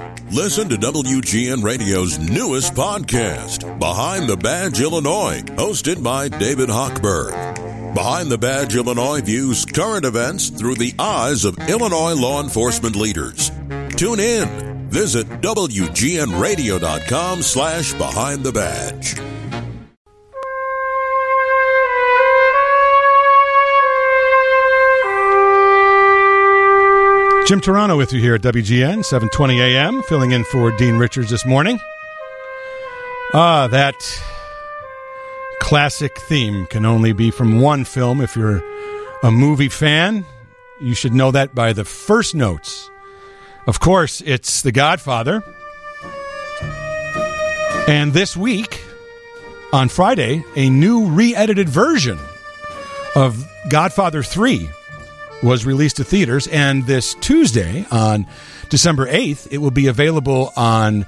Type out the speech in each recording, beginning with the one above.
Listen to WGN Radio's newest podcast, Behind the Badge Illinois, hosted by David Hochberg. Behind the Badge Illinois views current events through the eyes of Illinois law enforcement leaders. Tune in. Visit WGNRadio.com/Behind the Badge. Jim Turano with you here at WGN, 7:20 a.m., filling in for Dean Richards this morning. That classic theme can only be from one film. If you're a movie fan, you should know that by the first notes. Of course, it's The Godfather. And this week, on Friday, a new re-edited version of Godfather 3 was released to theaters, and this Tuesday, on December 8th, it will be available on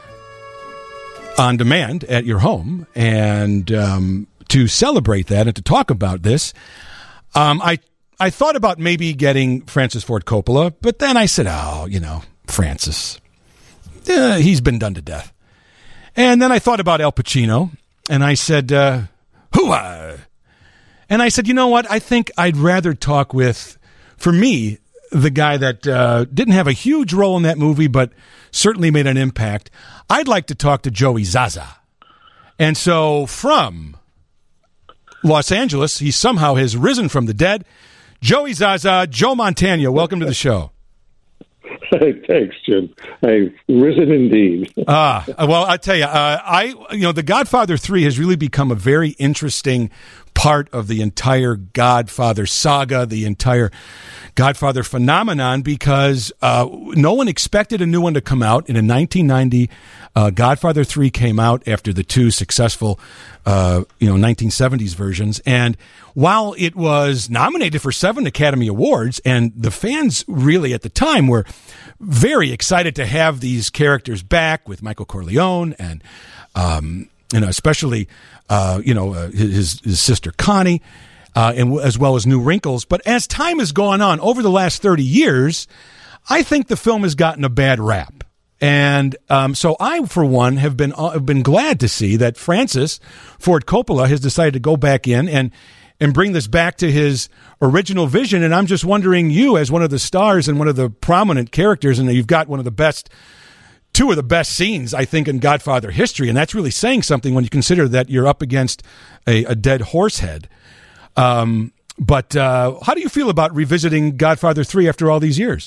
demand at your home. And to celebrate that and to talk about this, I thought about maybe getting Francis Ford Coppola, but then I said, Francis, he's been done to death. And then I thought about Al Pacino, and I said, hoo-ah! And I said, you know what? I think I'd rather talk with, for me, the guy that didn't have a huge role in that movie, but certainly made an impact. I'd like to talk to Joey Zaza. And so from Los Angeles, he somehow has risen from the dead. Joey Zaza, Joe Montana, welcome to the show. Thanks, Jim. I've risen indeed. Well, I tell you, The Godfather 3 has really become a very interesting part of the entire Godfather saga, the entire Godfather phenomenon, because no one expected a new one to come out. And in 1990, Godfather 3 came out after the two successful 1970s versions. And while it was nominated for 7 Academy Awards, and the fans really at the time were very excited to have these characters back with Michael Corleone and especially his sister Connie, and as well as new wrinkles. But as time has gone on over the last 30 years, I think the film has gotten a bad rap. And so I, for one, have been glad to see that Francis Ford Coppola has decided to go back in and bring this back to his original vision. And I'm just wondering, you as one of the stars and one of the prominent characters, and you've got two of the best scenes, I think, in Godfather history, and that's really saying something when you consider that you're up against a dead horse head. But how do you feel about revisiting Godfather 3 after all these years?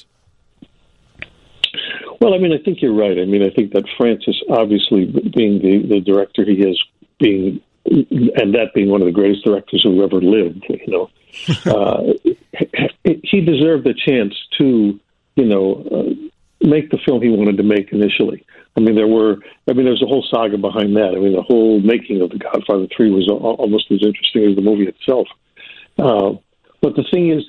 Well, I think you're right. I think that Francis, obviously, being the director he is, and that being one of the greatest directors who ever lived, he deserved a chance to, make the film he wanted to make initially. There's a whole saga behind that. The whole making of The Godfather 3 was almost as interesting as the movie itself. But the thing is,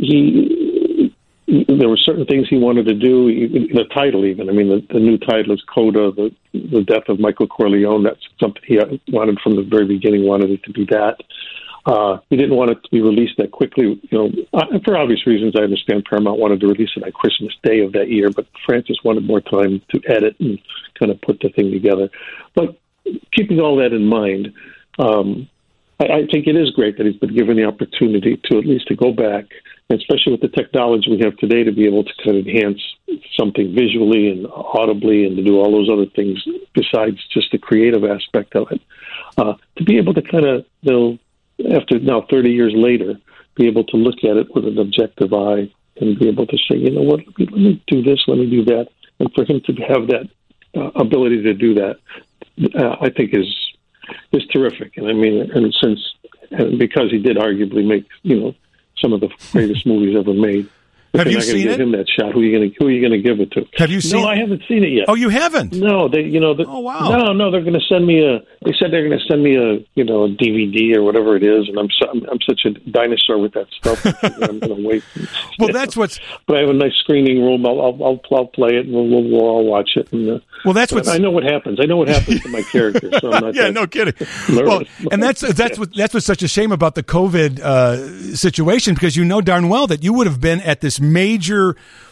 there were certain things he wanted to do. The title, even. The new title is Coda, the death of Michael Corleone. That's something he wanted from the very beginning. Wanted it to be that. He didn't want it to be released that quickly. For obvious reasons, I understand Paramount wanted to release it on Christmas Day of that year, but Francis wanted more time to edit and kind of put the thing together. But keeping all that in mind, I think it is great that he's been given the opportunity to at least to go back, especially with the technology we have today, to be able to kind of enhance something visually and audibly and to do all those other things besides just the creative aspect of it. To be able to kind of, after now 30 years later, be able to look at it with an objective eye and be able to say, you know what, let me do this, let me do that. And for him to have that ability to do that, I think is terrific. And because he did arguably make, some of the greatest movies ever made. Have you seen it? Give him that shot. Who are you going to give it to? Have you seen it? No, I haven't seen it yet. Oh, you haven't? No, oh, wow. No, they're going to send me they said they're going to send me a DVD or whatever it is, and I'm such a dinosaur with that stuff. I'm going to wait. Well, that's what's. But I have a nice screening room. I'll play it, and we'll all watch it. And, well, that's what I know what happens. I know what happens to my character. So I'm not yeah, no kidding. Well, and that's what's such a shame about the COVID situation, because you know darn well that you would have been at this major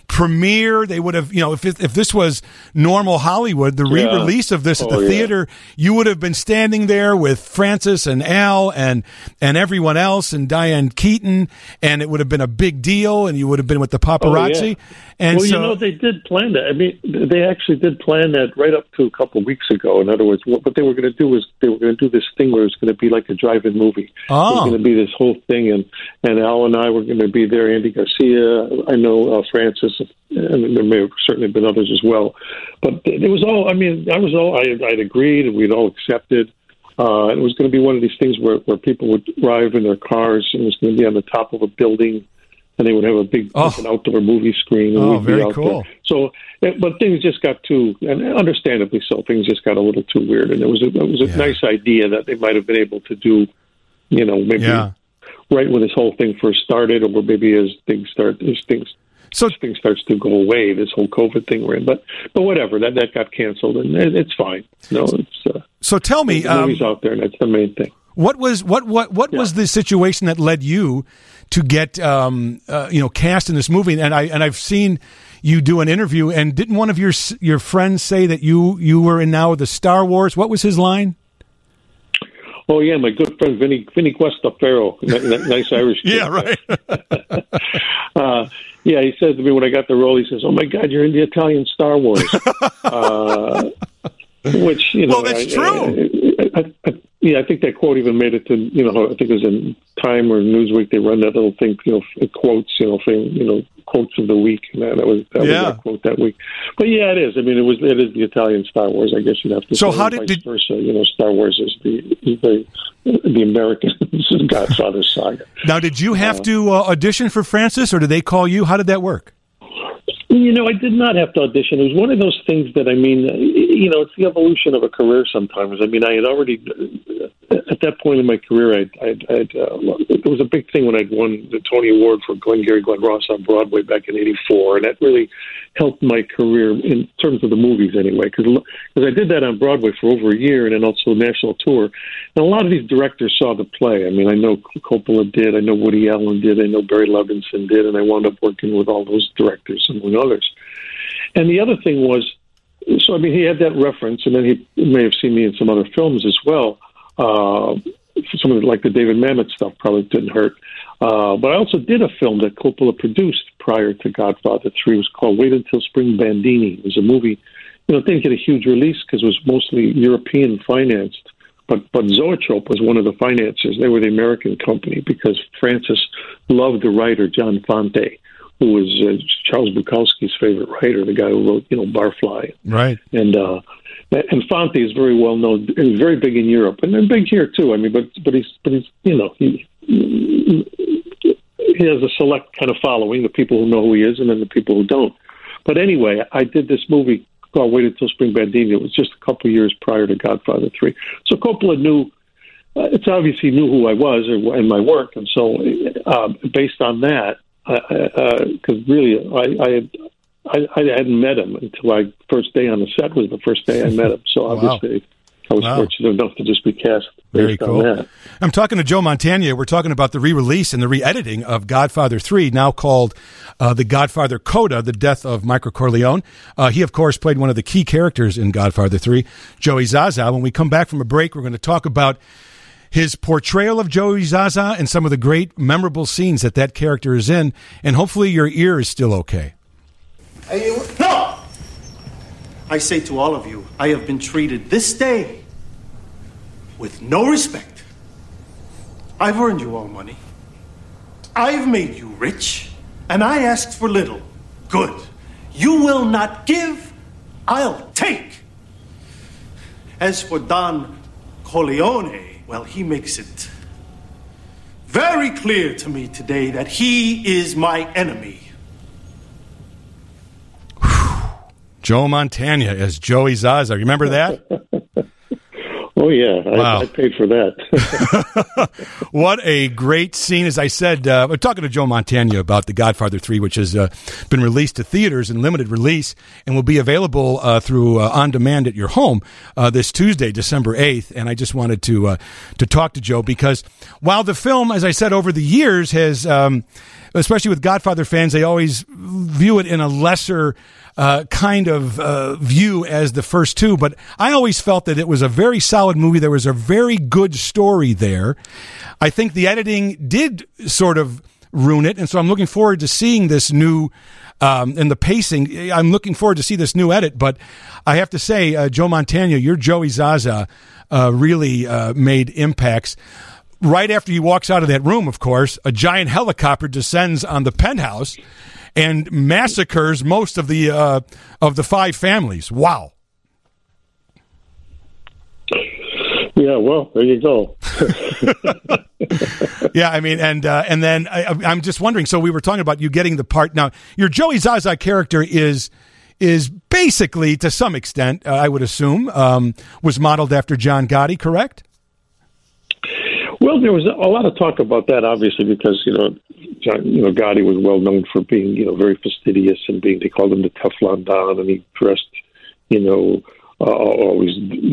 premiere. They would have, if this was normal Hollywood, the re-release of this at the theater, you would have been standing there with Francis and Al and everyone else and Diane Keaton, and it would have been a big deal, and you would have been with the paparazzi. And they did plan that. I mean, they actually did plan that right up to a couple of weeks ago. In other words, what they were going to do was they were going to do this thing where it was going to be like a drive-in movie. Oh. It was going to be this whole thing, and Al and I were going to be there. Andy Garcia, I know Francis, and there may have certainly been others as well. But it was all. I mean, I'd agreed, and we'd all accepted. It was going to be one of these things where people would drive in their cars, and it was going to be on the top of a building. And they would have a big an outdoor movie screen. And we'd very be out cool. There. So, but things just got and understandably so, things just got a little too weird. And it was a nice idea that they might have been able to do, maybe right when this whole thing first started, or maybe as things starts to go away, this whole COVID thing we're in. But whatever, that got canceled, and it's fine. So tell me, the movie's out there, and that's the main thing. What was the situation that led you to get cast in this movie? And I've seen you do an interview, and didn't one of your friends say that you were in now the Star Wars? What was his line? Oh yeah, my good friend Vinny Questafaro, nice Irish kid. Yeah, right. He said to me when I got the role, he says, "Oh my God, you're in the Italian Star Wars," which well, that's true. I think that quote even made it to, I think it was in Time or Newsweek. They run that little thing, quotes, quotes of the week, and that was that quote that week. But yeah, it is. I mean, it is the Italian Star Wars. I guess you'd have to. So say how vice versa? Star Wars is the American Godfather saga. Now, did you have to audition for Francis, or did they call you? How did that work? I did not have to audition. It was one of those things that, it's the evolution of a career sometimes. I mean, I had already, at that point in my career, it was a big thing when I'd won the Tony Award for Glengarry Glen Ross on Broadway back in '84, and that really helped my career in terms of the movies anyway, because I did that on Broadway for over a year and then also a national tour. And a lot of these directors saw the play. I mean, I know Coppola did, I know Woody Allen did, I know Barry Levinson did, and I wound up working with all those directors, among others. And the other thing was, he had that reference, and then he may have seen me in some other films as well. Some of like the David Mamet stuff probably didn't hurt. But I also did a film that Coppola produced prior to Godfather 3. It was called Wait Until Spring Bandini. It was a movie, it didn't get a huge release because it was mostly European financed. But Zoetrope was one of the financiers. They were the American company because Francis loved the writer John Fante, who was Charles Bukowski's favorite writer, the guy who wrote, Barfly. Right. And Fante is very well known. He's very big in Europe, and then big here too. I mean, but he's he has a select kind of following, the people who know who he is, and then the people who don't. But anyway, I did this movie called Wait Until Spring Bandini. It was just a couple of years prior to Godfather 3. So Coppola knew. It's obviously knew who I was and my work, and so based on that. Because really, I hadn't met him until first day on the set was the first day I met him. So obviously, I was fortunate enough to just be cast. Very cool. On that. I'm talking to Joe Mantegna. We're talking about the re-release and the re-editing of Godfather 3, now called The Godfather Coda, The Death of Michael Corleone. He, of course, played one of the key characters in Godfather 3, Joey Zaza. When we come back from a break, we're going to talk about his portrayal of Joey Zaza and some of the great memorable scenes that character is in, and hopefully your ear is still okay. No! I say to all of you, I have been treated this day with no respect. I've earned you all money. I've made you rich, and I asked for little. Good. You will not give, I'll take. As for Don Corleone, well, he makes it very clear to me today that he is my enemy. Joe Mantegna as Joey Zaza. Remember that? Oh, yeah. Wow. I paid for that. What a great scene. As I said, we're talking to Joe Mantegna about The Godfather 3, which has been released to theaters in limited release and will be available through on demand at your home this Tuesday, December 8th. And I just wanted to talk to Joe because while the film, as I said, over the years has, especially with Godfather fans, they always view it in a lesser kind of view as the first two, but I always felt that it was a very solid movie. There was a very good story there. I think the editing did sort of ruin it, and so I'm looking forward to seeing this new and the pacing. I'm looking forward to see this new edit, but I have to say, Joe Mantegna, your Joey Zaza really made impacts. Right after he walks out of that room, of course, a giant helicopter descends on the penthouse and massacres most of the 5 families. Wow. Yeah, well, there you go. Yeah, I mean, and then I'm just wondering. So we were talking about you getting the part. Now, your Joey Zaza character is basically, to some extent, I would assume, was modeled after John Gotti, correct? Well, there was a lot of talk about that, obviously, because Gotti was well known for being very fastidious and they called him the Teflon Don, and he dressed always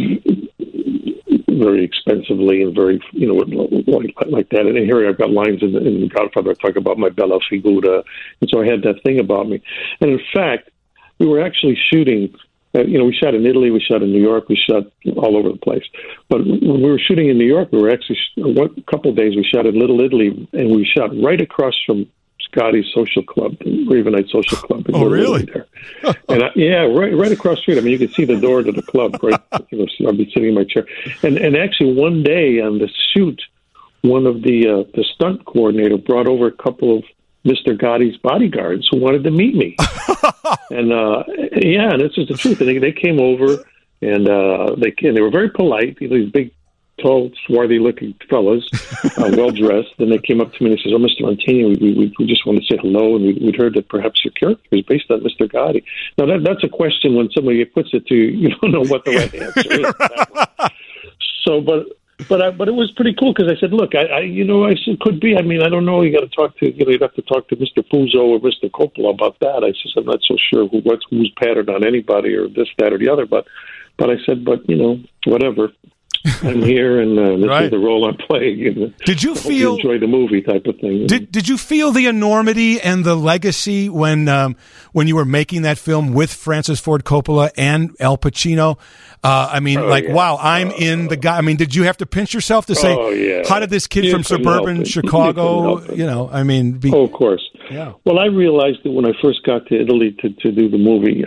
very expensively and very like that. And here I've got lines in The Godfather. I talk about my bella figura, and so I had that thing about me. And in fact, we were actually shooting. We shot in Italy, we shot in New York, we shot all over the place. But when we were shooting in New York, we were actually, a couple of days, we shot in Little Italy, and we shot right across from Scotty's Social Club, the Ravenite Social Club. Oh, really? There. And right across the street. I mean, you could see the door to the club, right? I'd be sitting in my chair. And actually, one day on the shoot, one of the stunt coordinator brought over a couple of Mr. Gotti's bodyguards who wanted to meet me. And and this is the truth. And they came over, and they were very polite. These big, tall, swarthy-looking fellas, well-dressed. Then they came up to me and they said, "Oh, Mr. Mantegna, we just want to say hello, and we'd heard that perhaps your character is based on Mr. Gotti." Now, that's a question when somebody puts it to you, don't know what the right answer is. So, but it was pretty cool because I said, "Look, I said could be. I mean, I don't know. You got to talk to you'd have to talk to Mr. Puzo or Mr. Coppola about that." I said, "I'm not so sure who's patterned on anybody or this, that, or the other." But I said, "But whatever. I'm here, and this is the role I'm playing." Did you feel enjoy the movie type of thing? Did you feel the enormity and the legacy when you were making that film with Francis Ford Coppola and Al Pacino? Wow, I'm in the guy. I mean, did you have to pinch yourself to say, how did this kid from suburban Chicago, Oh, of course. Yeah. Well, I realized that when I first got to Italy to do the movie,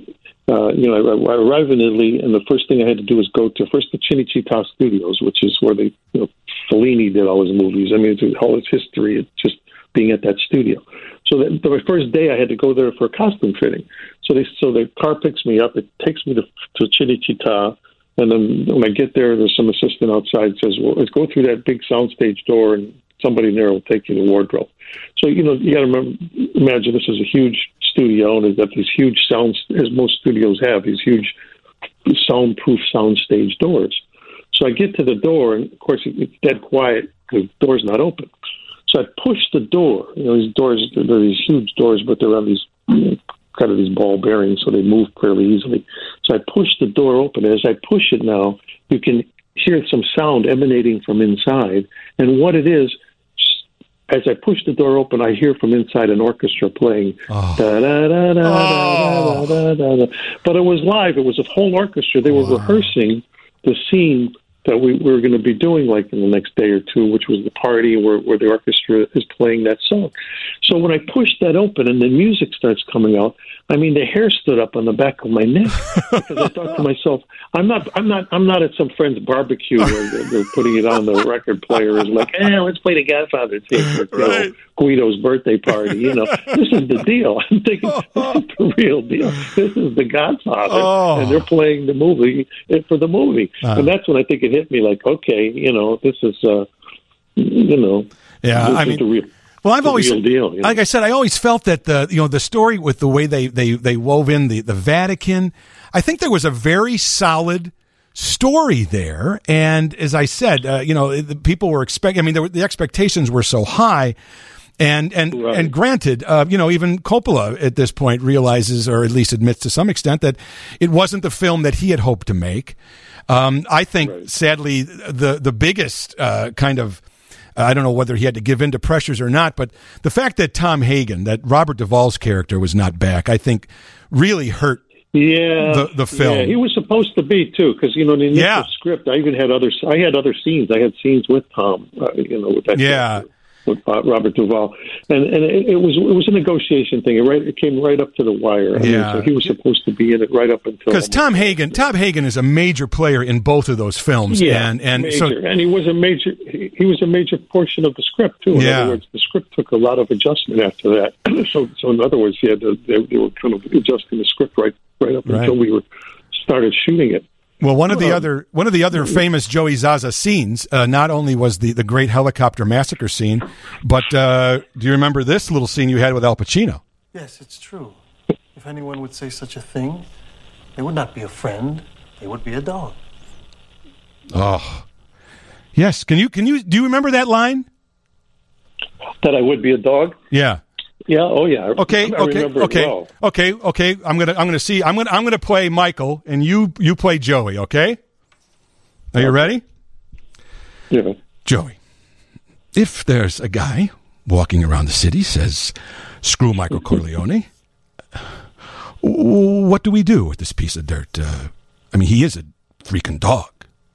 I arrived in Italy, and the first thing I had to do was go to first the Cinecittà Studios, which is where Fellini did all his movies. I mean, it's all its history. It's just being at that studio. So my first day, I had to go there for a costume fitting. So the car picks me up. It takes me to Cinecittà, and then when I get there, there's some assistant outside says, "Well, let's go through that big soundstage door, and somebody in there will take you to the wardrobe." So you got to imagine this is a huge studio, and they've got these huge sounds, as most studios have, these huge soundproof soundstage doors. So I get to the door, and of course it's dead quiet because the door's not open. So I push the door. These doors, they're these huge doors, but they're on these kind of these ball bearings, so they move fairly easily. So I push the door open. As I push it now, you can hear some sound emanating from inside. And what it is, as I push the door open, I hear from inside an orchestra playing. Da, da, da, da, da, da, da, da. But it was live. It was a whole orchestra. They were rehearsing the scene that we were going to be doing like in the next day or two, which was the party where the orchestra is playing that song. So when I pushed that open and the music starts coming out, I mean, the hair stood up on the back of my neck because I thought to myself, I'm not at some friend's barbecue where they're putting it on the record player and like, let's play the Godfather theme for Guido's birthday party. This is the deal. I'm thinking, this is the real deal. This is the Godfather, and they're playing the movie for the movie. And that's when I think it hit me like, okay, this is, the real. Well, I've always, real deal, like I said, I always felt that the story with the way they wove in the Vatican, I think there was a very solid story there. And as I said, the people were expecting. I mean, the expectations were so high. And granted, even Coppola at this point realizes, or at least admits to some extent, that it wasn't the film that he had hoped to make. I think, sadly, the biggest kind of, I don't know whether he had to give in to pressures or not, but the fact that Tom Hagen, that Robert Duvall's character, was not back, I think really hurt the film. Yeah, he was supposed to be, too, because, in the initial script, I had other scenes. I had scenes with Tom, with that character. With Robert Duvall, and it was a negotiation thing. It came right up to the wire. I mean, so he was supposed to be in it right up until, because Tom Hagen is a major player in both of those films. And he was a major portion of the script too. In other words, the script took a lot of adjustment after that. so in other words, they were kind of adjusting the script right up until we started shooting it. Well, one of the other famous Joey Zaza scenes, not only was the great helicopter massacre scene, but do you remember this little scene you had with Al Pacino? Yes, it's true. If anyone would say such a thing, they would not be a friend; they would be a dog. Oh, yes. Do you remember that line? That I would be a dog? Yeah. Yeah. Oh, yeah. Okay. Well. Okay. I'm gonna play Michael, and you play Joey. Okay. Are you ready? Yeah. Joey, if there's a guy walking around the city says, "Screw Michael Corleone," what do we do with this piece of dirt? I mean, he is a freaking dog.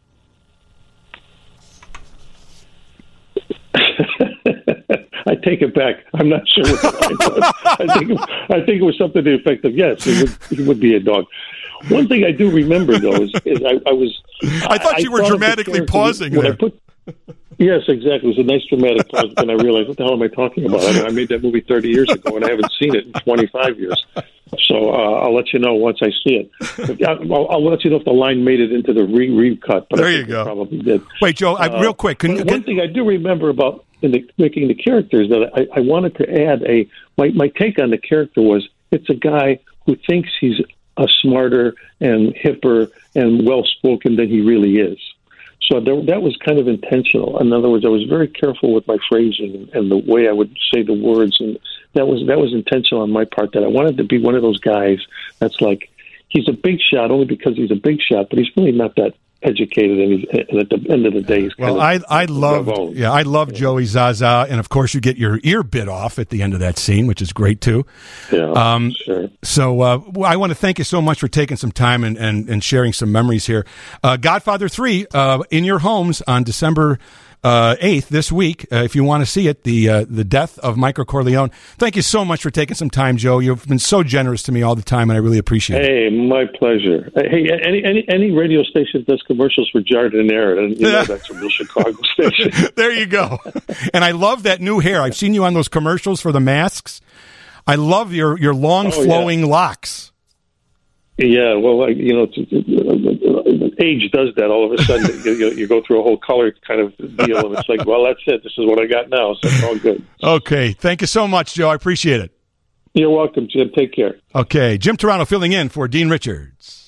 I take it back. I'm not sure what the line was. I think it was something to the effect of, yes, he would be a dog. One thing I do remember, though, is I thought you were dramatically pausing there. Yes, exactly. It was a nice dramatic pause, but then I realized, what the hell am I talking about? I made that movie 30 years ago, and I haven't seen it in 25 years. So I'll let you know once I see it. I'll let you know if the line made it into the recut. But there you go. It probably did. Wait, Joe, real quick. One thing I do remember about making the characters that I wanted to add my take on the character was, it's a guy who thinks he's a smarter and hipper and well-spoken than he really is. So that was kind of intentional. In other words, I was very careful with my phrasing and the way I would say the words, and that was intentional on my part, that I wanted to be one of those guys that's like, he's a big shot only because he's a big shot, but he's really not that educated, and at the end of the day, he's kind of I love Joey Zaza, and of course you get your ear bit off at the end of that scene, which is great too. Yeah, sure. So I want to thank you so much for taking some time and sharing some memories here. Godfather 3 in your homes on December 8th this week. If you want to see it, the death of Michael Corleone. Thank you so much for taking some time, Joe. You've been so generous to me all the time, and I really appreciate it. Hey, my pleasure. Hey, any radio station does commercials for Jardiniere, and that's a real Chicago station. There you go. And I love that new hair. I've seen you on those commercials for the masks. I love your long flowing locks. Yeah, well, age does that. All of a sudden, you go through a whole color kind of deal, and it's like, well, that's it. This is what I got now, so it's all good. Okay, thank you so much, Joe. I appreciate it. You're welcome, Jim. Take care. Okay, Jim Turano filling in for Dean Richards.